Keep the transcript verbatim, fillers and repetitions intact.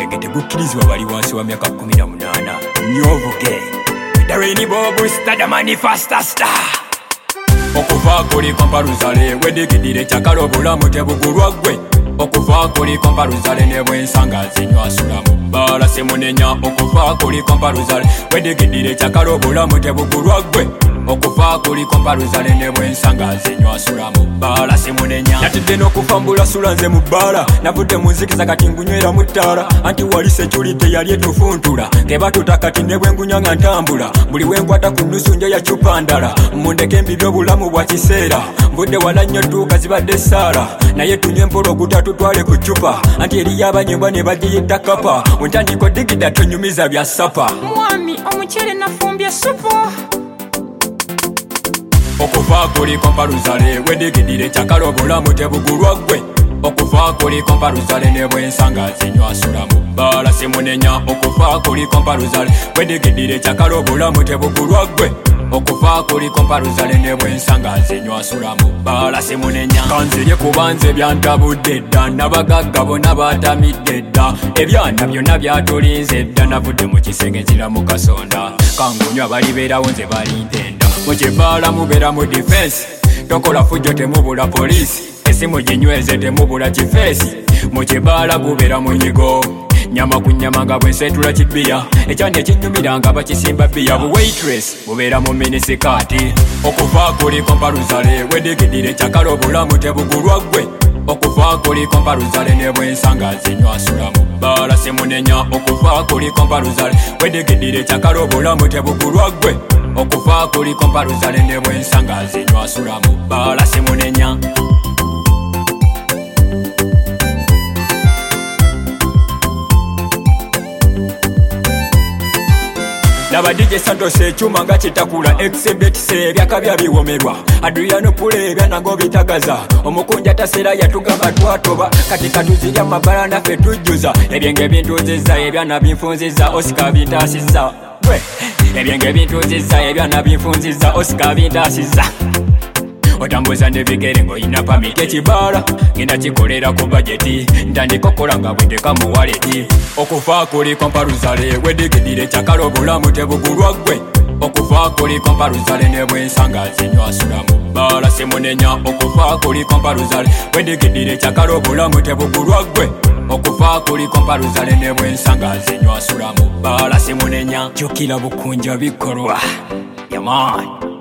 omwenge tegukkirizibwa bali wansi wa myaka kumi na munaana. Nyovuge The Rainy Bob Star the Manifesta Star. Okuva kuli komparuzale wedigidire kyakala obulamu tebugulwa gwe. Okuva kuli komparuzale ne bwensanga zinywa asula mu bbala semunenya. Okuva kuli komparuzale wedigidire kyakala obulamu tebugulwa gwe. Okuva kuli komparuzale ne bwensanga zinywa asula mu bbala semunenya. Natidde n'okufambula sula nze mu bbala navudde mu nzikiza kati ngunywera mu ttaala. Anti wali security yali etufuntula keba tutakati ne bwengunya nga ntambula. Buli wenkwata ku nnusu nja ya cupa ndala mundeke embibi obulamu bwa kiseera. Mvudde wala nnyo dduuka zibadde saala naye tunywe mpolo oguta tutwale ku cupa. Anti eriyo abanyembwa ne bagiyita kapa ontandiko digida tonyumiza bya sapa. Mwami omukyere nafumbye supu. Okuva kuli komparuzale wedigidire kyakala obulamu tebugulwa gwe. Okuva kuli komparuzale ne bwensanga zinywa asula mu bbala semunenya. Okuva kuli komparuzale wedigidire kyakala obulamu tebugulwa gwe. Okuva kuli komparuzale ne bwensanga zinywa asula mu bbala semunenya. Kanzirye kuba nze byantabudde dda n'abagagga bonna baatamidde dda. Ebyana byonna byatulinze dda navudde mu kisenge nzira mu kasonda. Kangunywa balibeerawo nze balintenda. Mu kibaala mubeera mu defense tokola fujjo temubula poliisi. Esimu ginyweze temubula kifeesi. Mu kibaala gubeera mu nyigo nyama ku nyama nga bwensetula kibiya. Ekyani ekinyumira nga bakisimba biya. Bu waitress bubeera mu minisikaati. Okuva kuli komparuzale wedigidire kyakala obulamu tebugulwa gwe. Okuva kuli komparuzale ne bwensanga zinywa asula mu bbala semunenya. Okuva kuli komparuzale wedigidire kyakala obulamu tebugulwa gwe. Okuva kuli komparuzale ne bwensanga zinywa asula mu bbala semunenya. Laba D J Santos ekyuma nga kitakula exhibit se ebyakabya biwomerwa. Adriano Pule ebyanago bitagaza. Omukunja tasera yatugamba twatoba kati katuzirya mabala naffe tujjuza. Ebyenge bintuziza ebyana binfunziza Oscar bintasiza. Gwe ebyenge bintuziza ebyana binfunziza Oscar bintasiza. Otambuza nebigere ng'oyina pamiti ekibaala ngenda kikolera ku bajeti ntandika okukola nga bwendeka mu waleti. Okuva kuli komparuzale wedigidire kyakala obulamu tebugulwa gwe. Okuva kuli komparuzale ne bwensanga zinywa asula mu bbala semunenya. Okuva kuli komparuzale wedigidire kyakala obulamu tebugulwa gwe. Okuva kuli komparuzale ne bwensanga zinywa asula mu bbala semunenya. Jjukira bukunja bikolwa. Yaman.